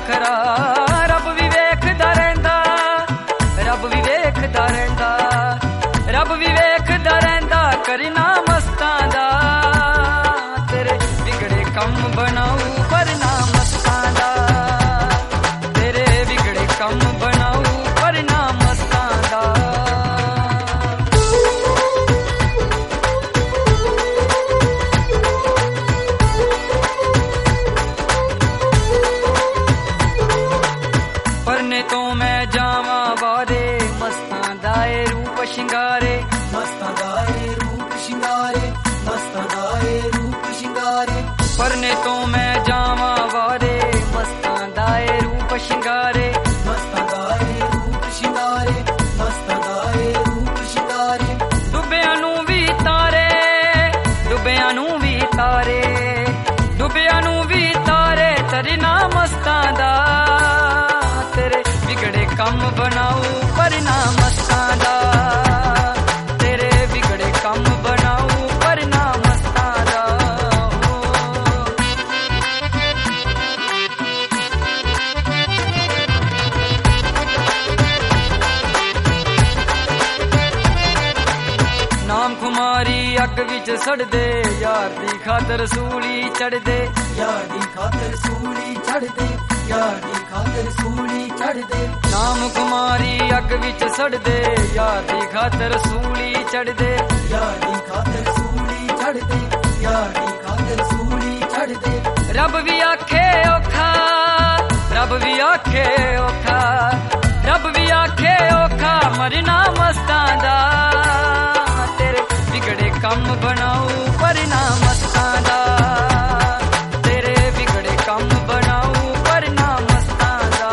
खरा रब भी वेखदा रहिंदा, रब भी वेखदा रहिंदा, रब भी वेखदा रहिंदा करना मस्तां दा। तेरे बिगड़े कम बनाऊ करना मस्तां दा, तेरे बिगड़े कम बनाऊ करना मस्तां दा। परने तो मैं जावा वारे मस्तां दाए रूप शिंगारे, मस्तां दाए रूप शिंगारे, मस्तां दाए रूप शिंगारे। परने तो मैं जावा वारे मस्तां दाए रूप शिंगारे, मस्तां दाए रूप शिंगारे, मस्तां दाए रूप शिंगारे। डुबियां नू भी तारे, डुबियां नू भी तारे, डुबियां नू भी तारे तरना मस्तां दा। तेरे बिगड़े कम बनाऊ करना मस्तां दा, तेरे बिगड़े कम बनाऊ करना मस्तां दा। नाम खुमारी अग विच सड़दे यार दी खातर सूली चढ़दे, यार दी खातर सूली चढ़ दे, यार दी खातर सूली चढ़ दे। नाम कुमारी अग विच सड़दे यार दी खातर सूली चढ़दे, यार दी खातर सूली चढ़ दे, यार दी खातर सूली चढ़ दे। रब भी आखे औखा, रब भी आखे औखा, रब भी आखे औखा मरना मस्तां दा। तेरे बिगड़े कम बनाऊ करना मस्तां दा, तेरे बिगड़े कम बनाऊ करना मस्तां दा।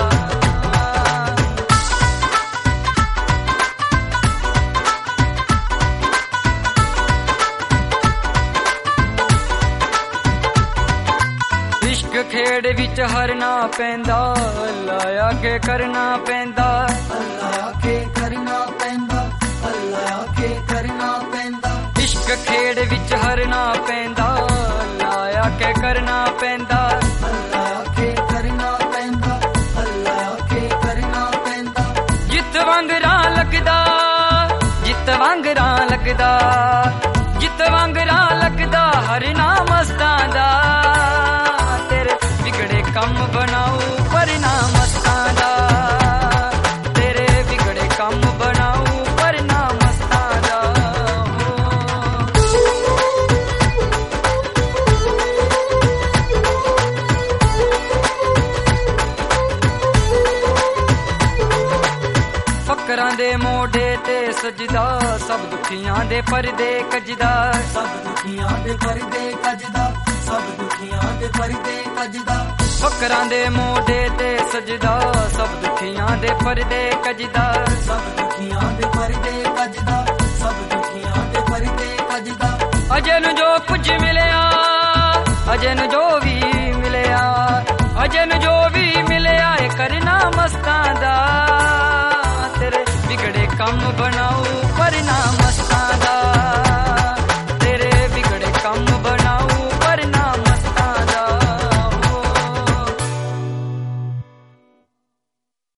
इश्क खेड़ विच हरना पैंदा, अल्लाह आखे करना पैंदा, अल्लाह आखे करना पैंदा, अल्लाह आखे करना पैंदा। इश्क खेड़ विच हरना पैंदा, अल्लाह आखे करना पैंदा। अल्लाह आखे करना पैंदा, अल्लाह आखे करना पैंदा। जित वांगरा लगदा, जित वांगरा लगदा, जित वांगरा लगदा हरना मस्तां दा। तेरे बिगड़े कम बनाऊ करना मस्तां दा, तेरे बिगड़े कम बनाऊ करना मस्तां दा। फकरां दे मोढे ते सजदा, सब दुखियां दे परदे कजदा, सब दुखियां दे परदे कजदा, सब दुखियां दे परदे कजदा। फकरां दे मोढे ते सजदा, सब दुखियां दे परदे कजदा, सब दुखियां दे परदे कजदा, सब दुखियां दे परदे कजदा। अजे नू जो कुछ मिलया, अजे नू जो भी मिलया, अजे नू जो भी मिलया ए करना मस्तां दा। तेरे बिगड़े कम बनाऊ करना मस्तां दा,